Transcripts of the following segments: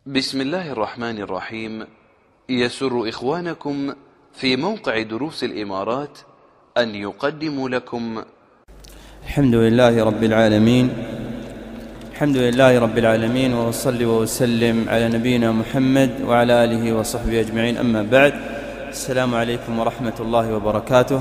بسم الله الرحمن الرحيم. يسر إخوانكم في موقع دروس الإمارات أن يقدموا لكم الحمد لله رب العالمين. الحمد لله رب العالمين، وأصلي وأسلم على نبينا محمد وعلى آله وصحبه أجمعين. أما بعد، السلام عليكم ورحمة الله وبركاته.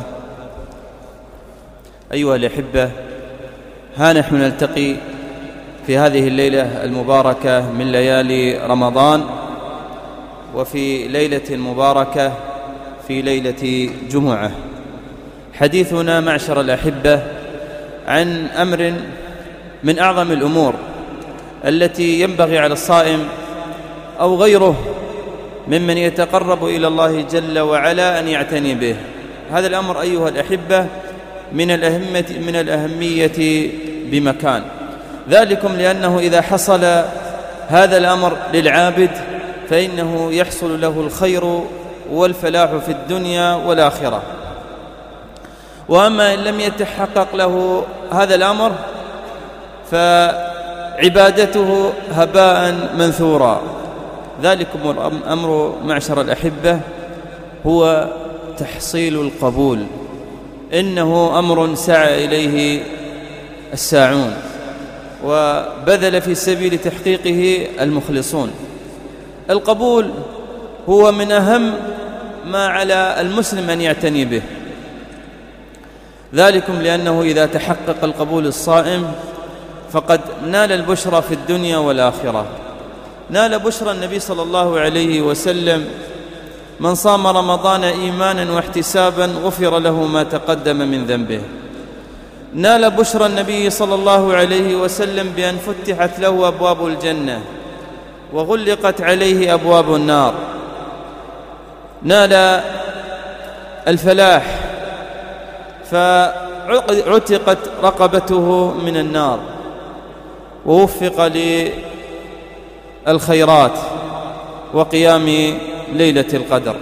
أيها الأحبة، ها نحن نلتقي في هذه الليلة المباركة من ليالي رمضان، وفي ليلة مباركة في ليلة جمعة. حديثنا معشر الأحبة عن أمر من أعظم الأمور التي ينبغي على الصائم أو غيره ممن يتقرب إلى الله جل وعلا أن يعتني به. هذا الأمر أيها الأحبة من الأهمية بمكان، ذلكم لأنه إذا حصل هذا الأمر للعابد فإنه يحصل له الخير والفلاح في الدنيا والآخرة. وأما إن لم يتحقق له هذا الأمر فعبادته هباء منثورا. ذلكم الأمر معشر الأحبة هو تحصيل القبول، إنه أمر سعى إليه الساعون وبذل في سبيل تحقيقه المخلصون. القبول هو من أهم ما على المسلم أن يعتني به، ذلكم لأنه إذا تحقق القبول الصائم فقد نال البشرى في الدنيا والآخرة. نال بشرى النبي صلى الله عليه وسلم: من صام رمضان إيمانا واحتسابا غفر له ما تقدم من ذنبه. نال بشرى النبي صلى الله عليه وسلم بأن فتحت له أبواب الجنة وغلقت عليه أبواب النار. نال الفلاح فعتقت رقبته من النار، ووفق للخيرات وقيام ليلة القدر.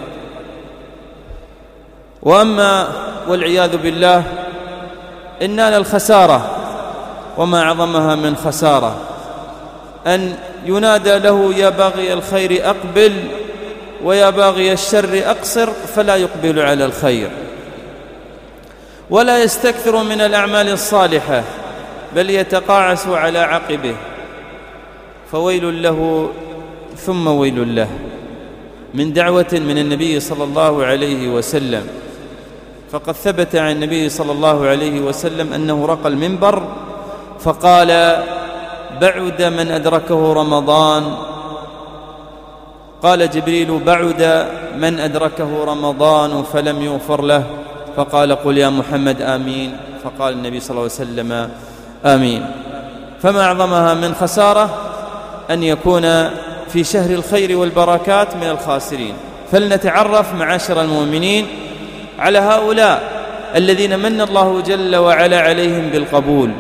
وأما والعياذ بالله إن نال الخسارة، وما أعظمها من خسارة أن ينادى له: يا باغي الخير أقبل، ويا باغي الشر أقصر، فلا يقبل على الخير ولا يستكثر من الأعمال الصالحة، بل يتقاعس على عقبه. فويل له ثم ويل له، من دعوة من النبي صلى الله عليه وسلم. فقد ثبت عن النبي صلى الله عليه وسلم أنه رقى المنبر فقال: بعد من أدركه رمضان. قال جبريل: بعد من أدركه رمضان فلم يغفر له. فقال: قل يا محمد آمين. فقال النبي صلى الله عليه وسلم: آمين. فما أعظمها من خسارة أن يكون في شهر الخير والبركات من الخاسرين. فلنتعرف معاشر المؤمنين على هؤلاء الذين من الله جل وعلا عليهم بالقبول،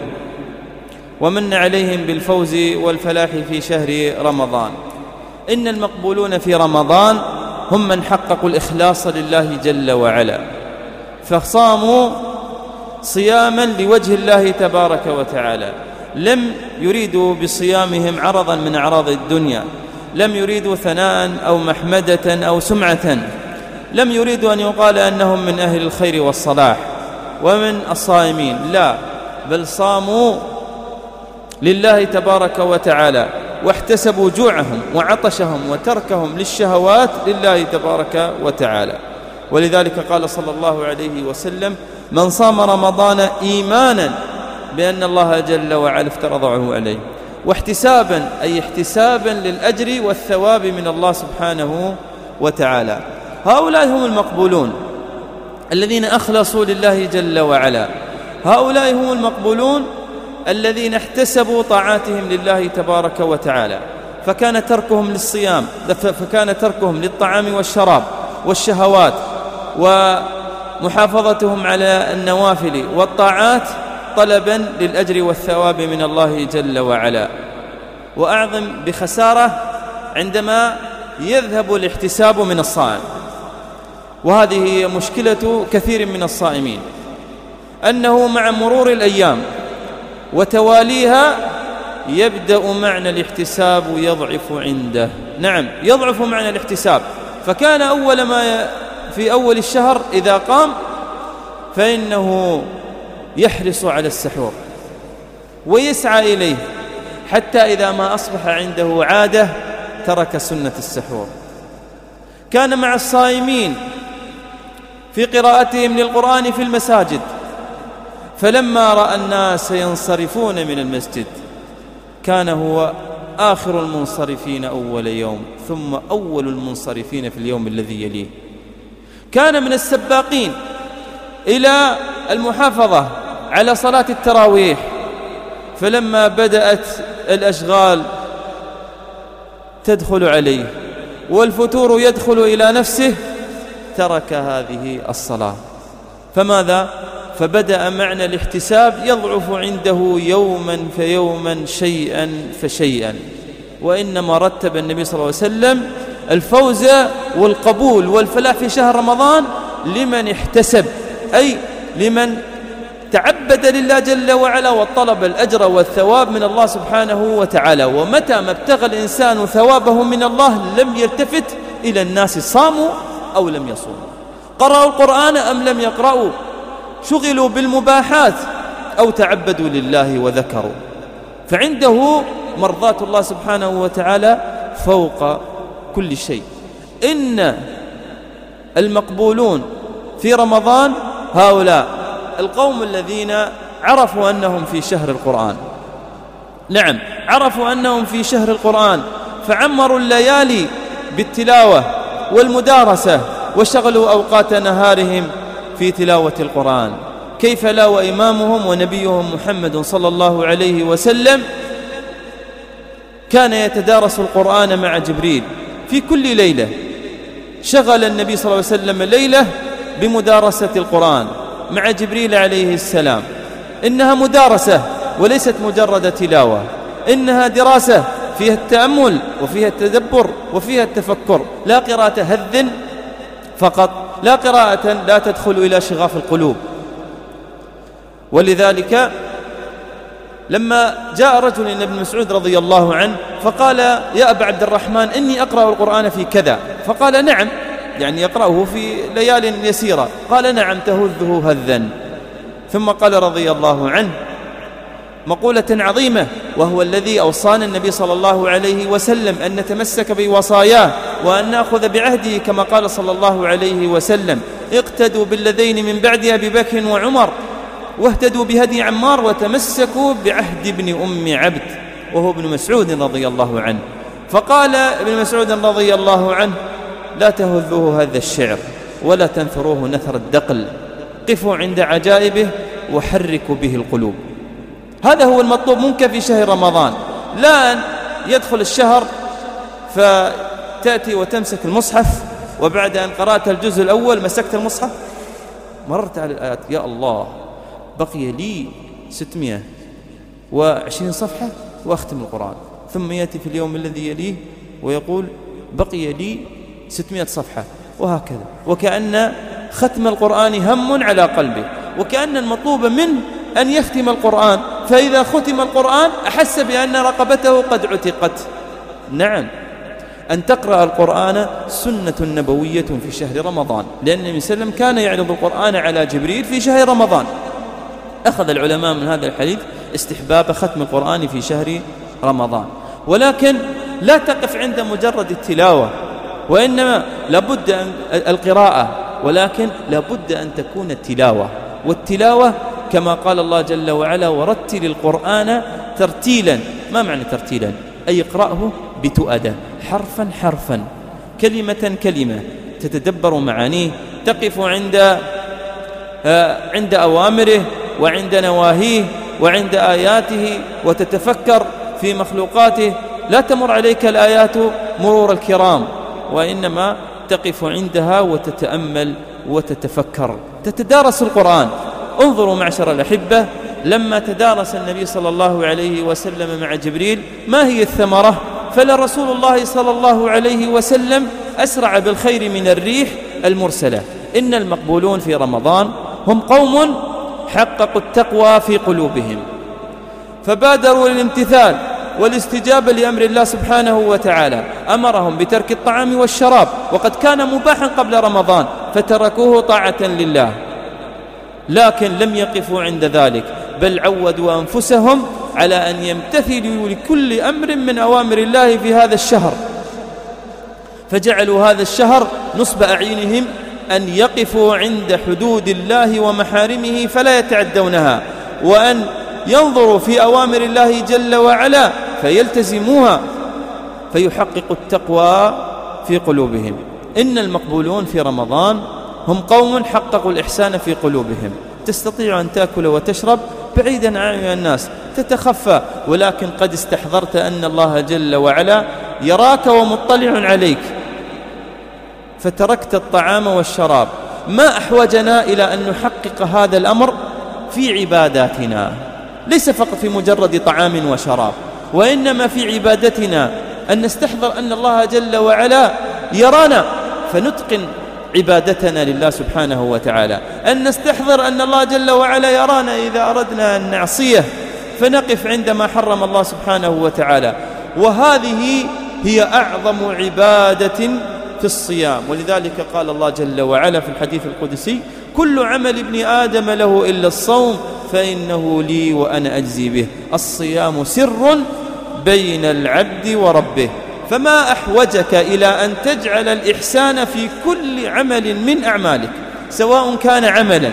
ومن عليهم بالفوز والفلاح في شهر رمضان. إن المقبولون في رمضان هم من حققوا الإخلاص لله جل وعلا، فصاموا صياما لوجه الله تبارك وتعالى. لم يريدوا بصيامهم عرضا من أعراض الدنيا، لم يريدوا ثناء أو محمدة أو سمعة، لم يريدوا أن يقال أنهم من أهل الخير والصلاح ومن الصائمين، لا، بل صاموا لله تبارك وتعالى، واحتسبوا جوعهم وعطشهم وتركهم للشهوات لله تبارك وتعالى. ولذلك قال صلى الله عليه وسلم: من صام رمضان إيمانا بأن الله جل وعلا افترضه عليه، واحتسابا أي احتسابا للأجر والثواب من الله سبحانه وتعالى. هؤلاء هم المقبولون الذين أخلصوا لله جل وعلا. هؤلاء هم المقبولون الذين احتسبوا طاعاتهم لله تبارك وتعالى، فكان تركهم للصيام، فكان تركهم للطعام والشراب والشهوات ومحافظتهم على النوافل والطاعات طلبا للأجر والثواب من الله جل وعلا. وأعظم بخسارة عندما يذهب الاحتساب من الصائم، وهذه هي مشكلة كثير من الصائمين، أنه مع مرور الأيام وتواليها يبدأ معنى الاحتساب يضعف عنده. نعم يضعف معنى الاحتساب. فكان أول ما في أول الشهر إذا قام فإنه يحرص على السحور ويسعى إليه، حتى إذا ما أصبح عنده عادة ترك سنة السحور. كان مع الصائمين في قراءتهم للقرآن في المساجد، فلما رأى الناس ينصرفون من المسجد كان هو آخر المنصرفين أول يوم، ثم أول المنصرفين في اليوم الذي يليه. كان من السباقين إلى المحافظة على صلاة التراويح، فلما بدأت الأشغال تدخل عليه والفتور يدخل إلى نفسه ترك هذه الصلاة. فماذا؟ فبدأ معنى الاحتساب يضعف عنده يوما فيوما شيئا فشيئا، وإنما رتب النبي صلى الله عليه وسلم الفوز والقبول والفلاح في شهر رمضان لمن احتسب، أي لمن تعبد لله جل وعلا وطلب الأجر والثواب من الله سبحانه وتعالى. ومتى ما ابتغى الإنسان ثوابه من الله لم يلتفت إلى الناس صاموا أو لم يصوموا، قرأوا القرآن أم لم يقرأوا، شغلوا بالمباحات أو تعبدوا لله وذكروا، فعنده مرضاة الله سبحانه وتعالى فوق كل شيء. إن المقبولون في رمضان هؤلاء القوم الذين عرفوا أنهم في شهر القرآن. نعم عرفوا أنهم في شهر القرآن فعمروا الليالي بالتلاوة والمدارسة وشغلوا أوقات نهارهم في تلاوة القرآن. كيف لا وإمامهم ونبيهم محمد صلى الله عليه وسلم كان يتدارس القرآن مع جبريل في كل ليلة. شغل النبي صلى الله عليه وسلم ليلة بمدارسة القرآن مع جبريل عليه السلام. إنها مدارسة وليست مجرد تلاوة، إنها دراسة فيها التأمل وفيها التدبر وفيها التفكر، لا قراءة هذ فقط، لا قراءة لا تدخل إلى شغاف القلوب. ولذلك لما جاء رجل إلى ابن مسعود رضي الله عنه فقال: يا أبا عبد الرحمن إني أقرأ القرآن في كذا. فقال: نعم، يعني يقرأه في ليال يسيرة. قال: نعم تهذه هذا. ثم قال رضي الله عنه مقولة عظيمة، وهو الذي أوصانا النبي صلى الله عليه وسلم أن نتمسك بوصاياه وأن نأخذ بعهده، كما قال صلى الله عليه وسلم: اقتدوا بالذين من بعد أبي بكر وعمر واهتدوا بهدي عمار وتمسكوا بعهد ابن أم عبد، وهو ابن مسعود رضي الله عنه. فقال ابن مسعود رضي الله عنه: لا تهذوه هذا الشعر ولا تنثروه نثر الدقل، قفوا عند عجائبه وحركوا به القلوب. هذا هو المطلوب منك في شهر رمضان، لا أن يدخل الشهر فتأتي وتمسك المصحف وبعد أن قرأت الجزء الأول مسكت المصحف مررت على الآيات، يا الله بقي لي 620 صفحة وأختم القرآن، ثم يأتي في اليوم الذي يليه ويقول بقي لي 600 صفحة، وهكذا. وكأن ختم القرآن هم على قلبه، وكأن المطلوب منه أن يختم القرآن، فإذا ختم القرآن أحس بأن رقبته قد عتقت. نعم، أن تقرأ القرآن سنة نبوية في شهر رمضان، لأن النبي صلى الله عليه وسلم كان يعرض القرآن على جبريل في شهر رمضان. أخذ العلماء من هذا الحديث استحباب ختم القرآن في شهر رمضان، ولكن لا تقف عند مجرد التلاوة، وإنما لابد أن القراءة، ولكن لابد أن تكون التلاوة. والتلاوة كما قال الله جل وعلا: ورتل القرآن ترتيلا. ما معنى ترتيلا؟ أي اقرأه بتؤدة، حرفا حرفا، كلمة كلمة، تتدبر معانيه، تقف عند أوامره وعند نواهيه وعند آياته، وتتفكر في مخلوقاته. لا تمر عليك الآيات مرور الكرام، وإنما تقف عندها وتتأمل وتتفكر، تتدارس القرآن. انظروا معشر الأحبة، لما تدارس النبي صلى الله عليه وسلم مع جبريل ما هي الثمرة؟ فلرسول الله صلى الله عليه وسلم أسرع بالخير من الريح المرسلة. إن المقبولون في رمضان هم قوم حققوا التقوى في قلوبهم، فبادروا للامتثال والاستجابة لأمر الله سبحانه وتعالى. أمرهم بترك الطعام والشراب وقد كان مباحا قبل رمضان فتركوه طاعة لله، لكن لم يقفوا عند ذلك، بل عودوا أنفسهم على أن يمتثلوا لكل أمر من أوامر الله في هذا الشهر، فجعلوا هذا الشهر نصب أعينهم أن يقفوا عند حدود الله ومحارمه فلا يتعدونها، وأن ينظروا في أوامر الله جل وعلا فيلتزموها فيحققوا التقوى في قلوبهم. إن المقبولون في رمضان هم قوم حققوا الإحسان في قلوبهم. تستطيع أن تأكل وتشرب بعيدا عن الناس، تتخفى، ولكن قد استحضرت أن الله جل وعلا يراك ومطلع عليك فتركت الطعام والشراب. ما أحوجنا إلى أن نحقق هذا الأمر في عباداتنا، ليس فقط في مجرد طعام وشراب، وإنما في عبادتنا أن نستحضر أن الله جل وعلا يرانا فنتقن عبادتنا لله سبحانه وتعالى، أن نستحضر أن الله جل وعلا يرانا إذا أردنا أن نعصيه فنقف عندما حرم الله سبحانه وتعالى. وهذه هي أعظم عبادة في الصيام، ولذلك قال الله جل وعلا في الحديث القدسي: كل عمل ابن آدم له إلا الصوم فإنه لي وأنا أجزي به. الصيام سر بين العبد وربه، فما أحوجك إلى أن تجعل الإحسان في كل عمل من أعمالك، سواء كان عملا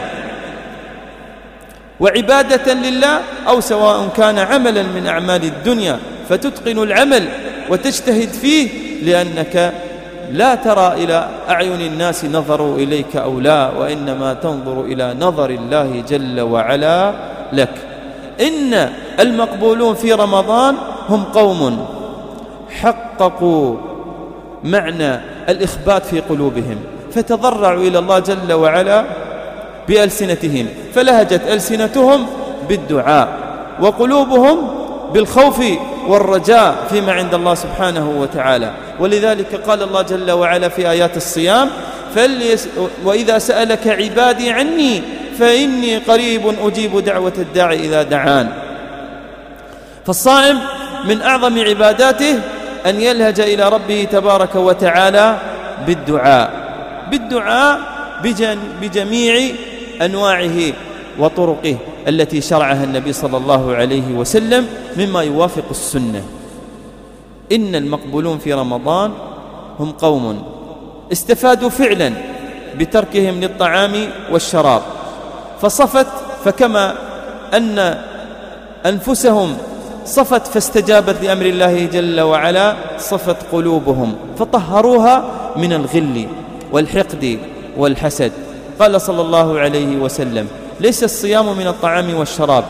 وعبادة لله أو سواء كان عملا من أعمال الدنيا، فتتقن العمل وتجتهد فيه لأنك لا ترى إلى أعين الناس نظروا إليك أو لا، وإنما تنظر إلى نظر الله جل وعلا لك. إن المقبولون في رمضان هم قوم حققوا معنى الإخبات في قلوبهم، فتضرعوا إلى الله جل وعلا بألسنتهم، فلهجت ألسنتهم بالدعاء وقلوبهم بالخوف والرجاء فيما عند الله سبحانه وتعالى. ولذلك قال الله جل وعلا في آيات الصيام: وإذا سألك عبادي عني فإني قريب أجيب دعوة الداعي إذا دعان. فالصائم من أعظم عباداته أن يلهج إلى ربه تبارك وتعالى بالدعاء بجميع أنواعه وطرقه التي شرعها النبي صلى الله عليه وسلم مما يوافق السنة. إن المقبولون في رمضان هم قوم استفادوا فعلا بتركهم للطعام والشراب، فكما أن أنفسهم صفت فاستجابت لأمر الله جل وعلا، صفت قلوبهم فطهروها من الغل والحقد والحسد. قال صلى الله عليه وسلم: ليس الصيام من الطعام والشراب.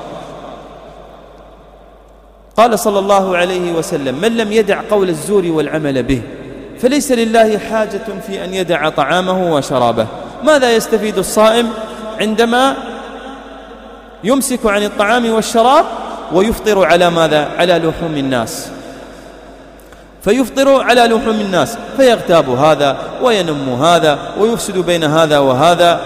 قال صلى الله عليه وسلم: من لم يدع قول الزور والعمل به فليس لله حاجة في أن يدع طعامه وشرابه. ماذا يستفيد الصائم عندما يمسك عن الطعام والشراب ويفطر على ماذا؟ على لحوم الناس، فيفطر على لحوم الناس فيغتاب هذا وينم هذا ويفسد بين هذا وهذا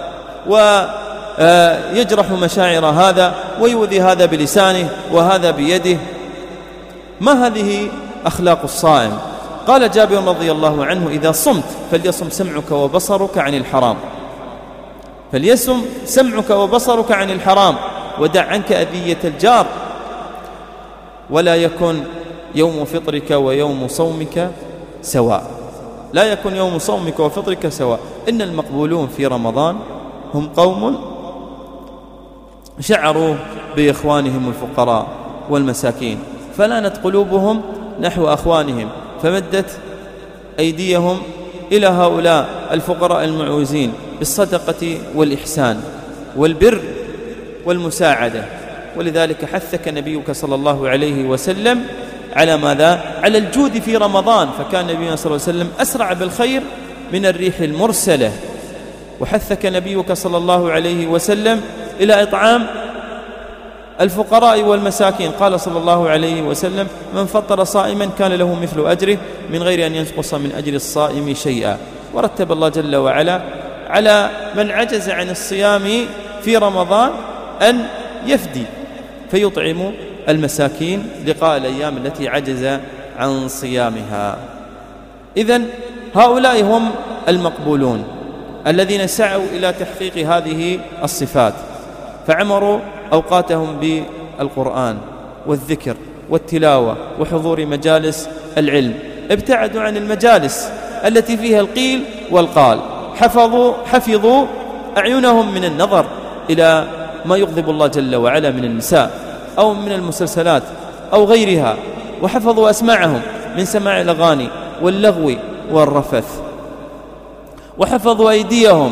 ويجرح مشاعر هذا ويؤذي هذا بلسانه وهذا بيده. ما هذه أخلاق الصائم؟ قال جابر رضي الله عنه: إذا صمت فليصم سمعك وبصرك عن الحرام، فليصم سمعك وبصرك عن الحرام، ودع عنك أذية الجار، ولا يكن يوم فطرك ويوم صومك سواء، لا يكن يوم صومك وفطرك سواء. إن المقبولون في رمضان هم قوم شعروا بإخوانهم الفقراء والمساكين، فلانت قلوبهم نحو أخوانهم، فمدت أيديهم إلى هؤلاء الفقراء المعوزين بالصدقة والإحسان والبر والمساعدة. ولذلك حثك نبيك صلى الله عليه وسلم على ماذا؟ على الجود في رمضان، فكان نبينا صلى الله عليه وسلم أسرع بالخير من الريح المرسلة. وحثك نبيك صلى الله عليه وسلم إلى إطعام الفقراء والمساكين. قال صلى الله عليه وسلم: من فطر صائما كان له مثل أجره من غير أن ينقص من أجر الصائم شيئا. ورتب الله جل وعلا على من عجز عن الصيام في رمضان أن يفدي فيطعم المساكين لقاء الأيام التي عجز عن صيامها. إذن هؤلاء هم المقبولون الذين سعوا إلى تحقيق هذه الصفات، فعمروا أوقاتهم بالقرآن والذكر والتلاوة وحضور مجالس العلم، ابتعدوا عن المجالس التي فيها القيل والقال، حفظوا أعينهم من النظر إلى ما يغضب الله جل وعلا من النساء أو من المسلسلات أو غيرها، وحفظوا أسماعهم من سماع الأغاني واللغو والرفث، وحفظوا أيديهم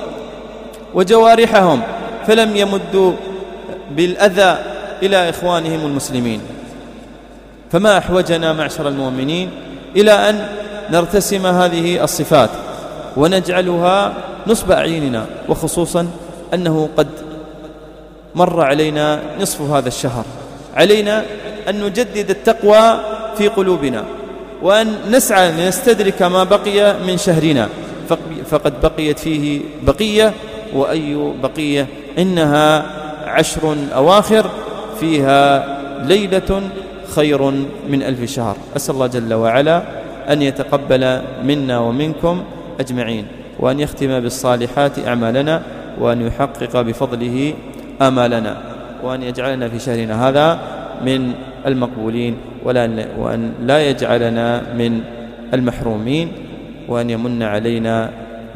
وجوارحهم فلم يمدوا بالأذى إلى إخوانهم المسلمين. فما أحوجنا معشر المؤمنين إلى أن نرتسم هذه الصفات ونجعلها نصب أعيننا، وخصوصا أنه قد مر علينا نصف هذا الشهر. علينا أن نجدد التقوى في قلوبنا، وأن نسعى لنستدرك ما بقي من شهرنا، فقد بقيت فيه بقية، وأي بقية، إنها 10 أواخر فيها ليلة خير من 1000 شهر. أسأل الله جل وعلا أن يتقبل منا ومنكم أجمعين، وأن يختم بالصالحات أعمالنا، وأن يحقق بفضله آمالنا، وأن يجعلنا في شهرنا هذا من المقبولين، وأن لا يجعلنا من المحرومين، وأن يمن علينا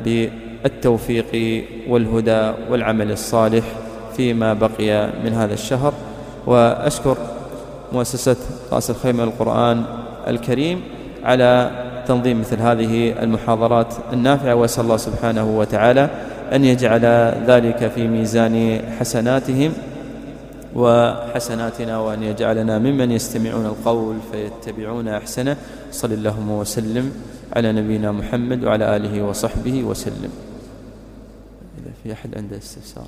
بالتوفيق والهدى والعمل الصالح فيما بقي من هذا الشهر. وأشكر مؤسسة رأس الخيمة للقرآن الكريم على تنظيم مثل هذه المحاضرات النافعة، وأسأل الله سبحانه وتعالى أن يجعل ذلك في ميزان حسناتهم وحسناتنا، وأن يجعلنا ممن يستمعون القول فيتبعون أحسنه. صلى اللهم وسلم على نبينا محمد وعلى آله وصحبه وسلم. إذا في أحد عنده استفسار.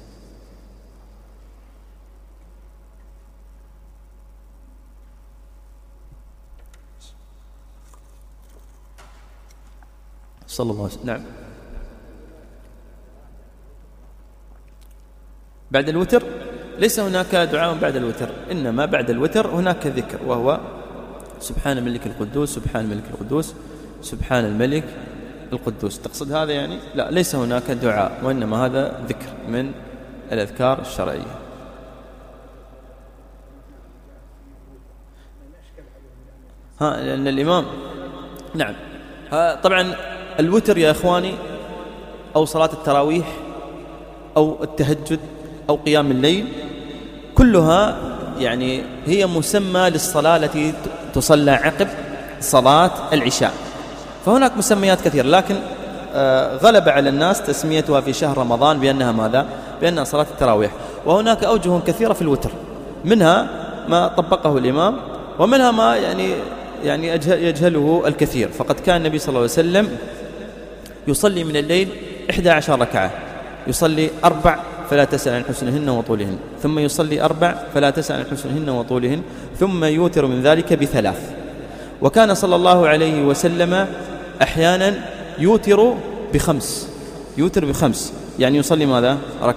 صلى الله عليه وسلم. نعم. بعد الوتر ليس هناك دعاء بعد الوتر، إنما بعد الوتر هناك ذكر، وهو سبحان الملك القدوس، سبحان الملك القدوس، سبحان الملك القدوس. تقصد هذا يعني؟ لا، ليس هناك دعاء، وإنما هذا ذكر من الأذكار الشرعية. لأن الإمام، نعم، طبعا الوتر يا إخواني، أو صلاة التراويح أو التهجد أو قيام الليل، كلها يعني هي مسمى للصلاة التي تصلى عقب صلاة العشاء. فهناك مسميات كثيرة، لكن غلب على الناس تسميتها في شهر رمضان بأنها ماذا؟ بأنها صلاة التراويح. وهناك أوجه كثيرة في الوتر، منها ما طبقه الإمام، ومنها ما يعني يجهله الكثير. فقد كان النبي صلى الله عليه وسلم يصلي من الليل 11 ركعة، يصلي 4 فلا تسأل عن حسنهن وطولهن، ثم يصلي 4 فلا تسأل عن حسنهن وطولهن، ثم يوتر من ذلك ب3. وكان صلى الله عليه وسلم أحيانا يوتر ب5، يوتر ب5، يعني يصلي ماذا؟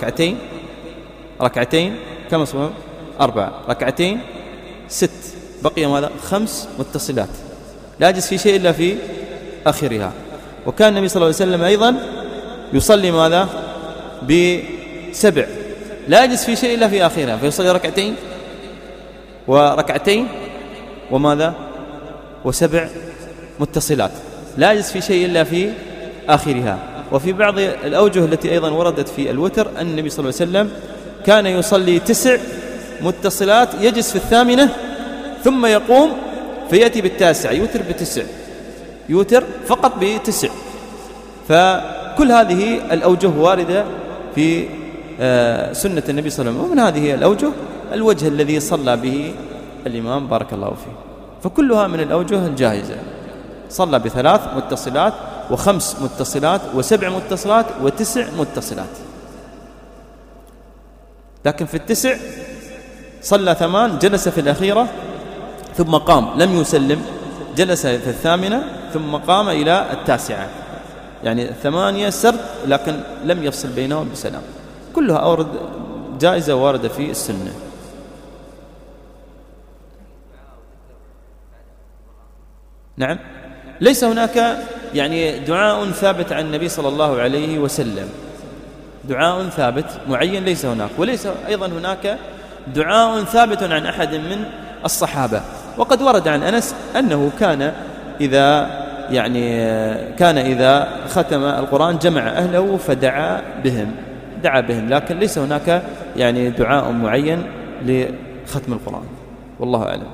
ركعتين كم اسمه؟ 4، ركعتين 6، بقي ماذا؟ 5 متصلات، لا يجلس في شيء إلا في آخرها. وكان النبي صلى الله عليه وسلم أيضا يصلي ماذا؟ ب7، لا يجلس في شيء إلا في آخرها، فيصلي ركعتين وركعتين وماذا؟ و7 متصلات، لا يجلس في شيء إلا في آخرها. وفي بعض الأوجه التي أيضا وردت في الوتر أن النبي صلى الله عليه وسلم كان يصلي 9 متصلات، يجلس في 8 ثم يقوم فيأتي ب9، يوتر ب9، يوتر فقط ب9. فكل هذه الأوجه واردة في سنة النبي صلى الله عليه وسلم، ومن هذه الأوجه الوجه الذي صلى به الإمام بارك الله فيه، فكلها من الأوجه الجاهزة. صلى ب3 متصلات و5 متصلات و7 متصلات و9 متصلات، لكن في 9 صلى 8، جلس في الأخيرة ثم قام لم يسلم، جلس في 8 ثم قام إلى 9، يعني 8 سرد لكن لم يفصل بينهم بسلام. كلها أورد جائزة واردة في السنة. نعم، ليس هناك يعني دعاء ثابت عن النبي صلى الله عليه وسلم، دعاء ثابت معين ليس هناك، وليس أيضا هناك دعاء ثابت عن أحد من الصحابة. وقد ورد عن أنس أنه كان إذا ختم القرآن جمع أهله فدعا بهم، لكن ليس هناك يعني دعاء معين لختم القرآن، والله أعلم.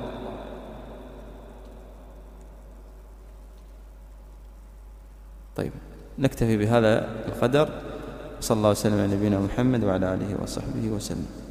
طيب، نكتفي بهذا القدر. صلى الله وسلم على نبينا محمد وعلى آله وصحبه وسلم.